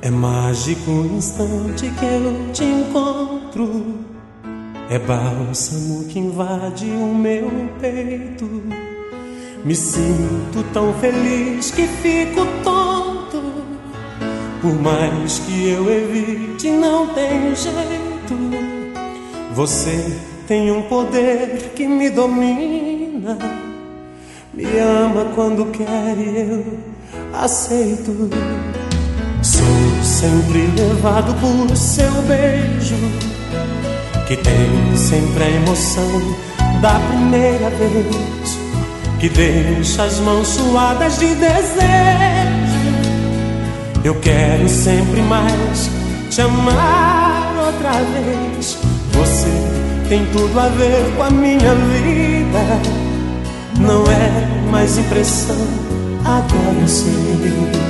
É mágico o instante que eu te encontro. É bálsamo que invade o meu peito. Me sinto tão feliz que fico tonto. Por mais que eu evite, não tem jeito. Você tem um poder que me domina. Me ama quando quer e eu aceito. Sou sempre levado por seu beijo, que tem sempre a emoção da primeira vez, que deixa as mãos suadas de desejo. Eu quero sempre mais te amar outra vez. Você tem tudo a ver com a minha vida. Não é mais impressão, agora eu sei.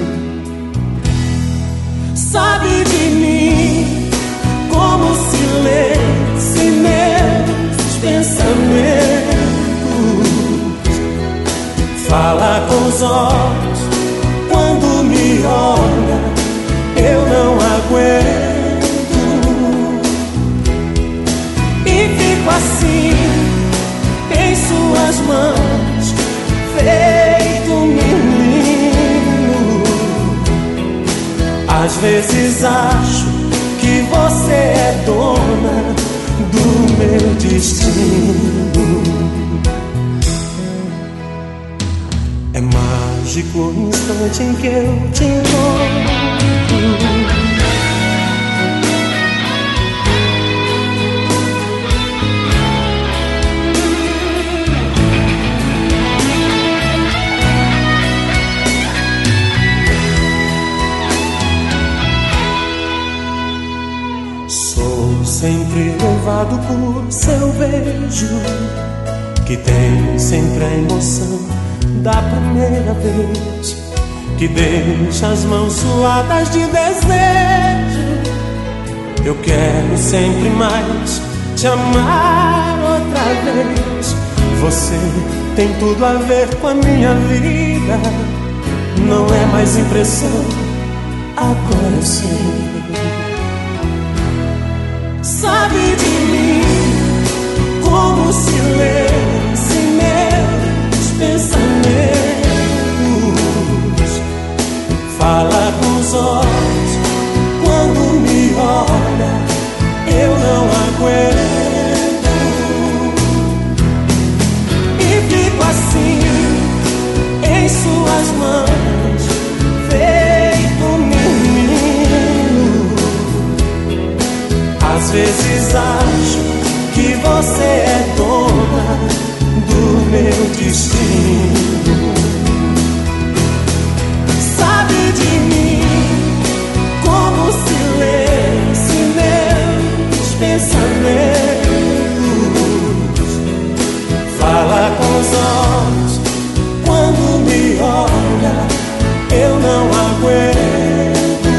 Sabe de mim como se lê em meus pensamentos. Fala com os olhos quando me olha, eu não aguento. E fico assim em suas mãos, feito um menino. Às vezes acho que você é dona do meu destino. É mágico o instante em que eu te encontro. Sou sempre levado por seu beijo, que tem sempre a emoção da primeira vez, que deixa as mãos suadas de desejo. Eu quero sempre mais te amar outra vez. Você tem tudo a ver com a minha vida. Não é mais impressão, agora eu sei. Sabe de mim como se lê em meus pensamentos. Fala com os olhos quando me olha, eu não aguento. E fico assim em suas mãos, feito um menino. Às vezes acho que você é dona do meu destino. Sabe de mim como se lê em meus pensamentos. Fala com os olhos quando me olha, eu não aguento.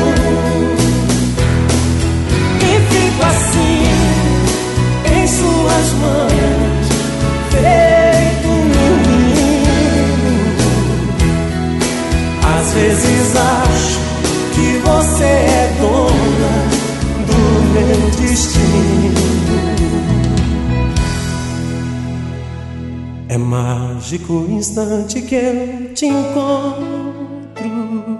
Assim, em suas mãos, feito um menino. Às vezes acho que você é dona do meu destino. É mágico o instante que eu te encontro.